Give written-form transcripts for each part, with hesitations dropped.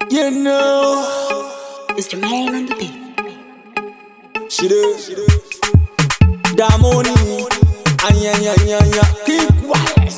You know, It's Jermaine on the beat. she do. That money, anya, keep quiet.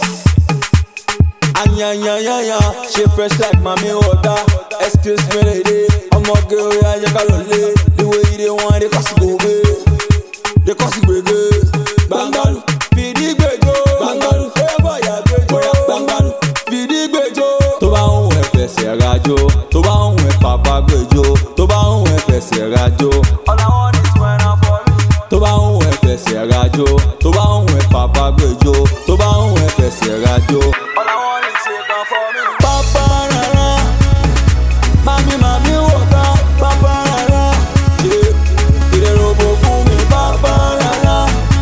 Anya, she fresh like mommy water. Excuse me, lady, I'm a girl, yeah, you call her. The way they want, they cause go away. They cause go away. Bang bang, feed the gbejo. Bang bang, forever ya gbejo. Bang bang, feed the gbejo. Tó bá ń wẹ̀ fẹsẹ̀ rajo, tó bá ń wẹ̀ pàpà gbejo, tó bá ń wẹ̀ fẹsẹ̀ rajo. All I want is when I'm for me. Tó bá ń wẹ̀ fẹsẹ̀ rajo, tó bá ń wẹ̀ pàpà gbejo, tó bá ń wẹ̀ fẹsẹ̀ rajo. All I want is when for me. Papa rara, mami wọ̀ká, papa rara. Ìdè robo fún mi, papa rara.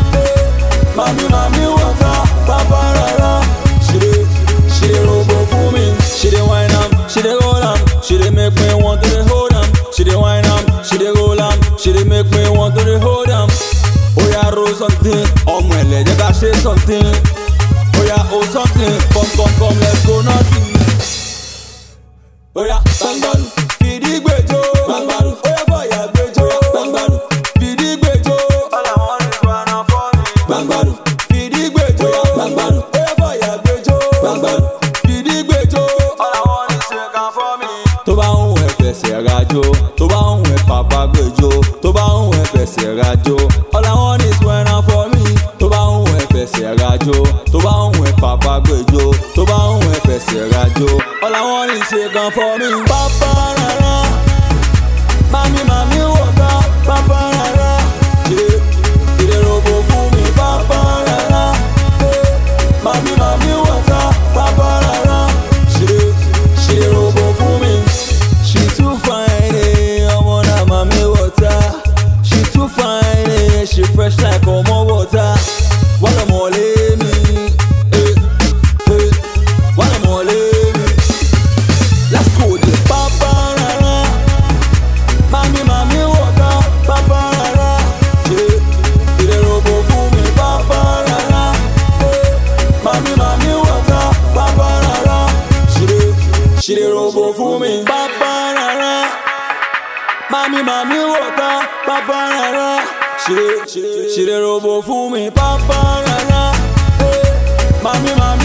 Mami wọ̀ká, papa rara. She dey robo fún mi. She dey whine am, she dey roll am, she dey make me want to dey hold am. She dey whine am, she dey roll am, she dey make me want to dey hold am. Oya roll something, ọmọ ẹlẹ jẹ́ ká ṣe something. Oya hold something, come, let's go nothing. Oya bang, fìdí gbèjò. Bang, oya fọyà gbèjò. Bang, fìdí gbèjò. All I want is one and for me. Bang, fìdí gbèjò. Bang, oya fọyà gbèjò. Bang, fìdí gbèjò. All I want is one and for me. Tó bá ń wẹ̀ fẹsẹ̀ rajo, tó bá ń wẹ̀ pàpà gbèjò, tó bá ń wẹ̀ fẹsẹ̀ rajo. All I want is one and for me. Tó bá ń wẹ̀ fẹsẹ̀ rajo, tó bá ń wẹ̀ pàpà gbèjò, tó bá ń wẹ̀ fẹsẹ̀ rajo. All I want is one for me. Papa rara, mami wọ̀ká, papa rara. Ìdè robo fún mi, papa rara. Mami wọ̀ká, papa rara. She dey robo fún mi. She too fine, ọmọ náà mami wọ̀ta. She too fine, she fresh like ọmọ wọ̀ta. Wọ́n lọ mọ̀ lé mi, wọ́n lọ mọ̀ lé mi. Let's go there. Papa rara, mami wọ̀ká, papa rara. Ìdè robo fún mi, papa rara. Mami wọ̀ká, papa rara. She dey robo fún mi, papa rara. Mami wọ̀ká, papa rara. She dey robo fún mi, papa rara. Mami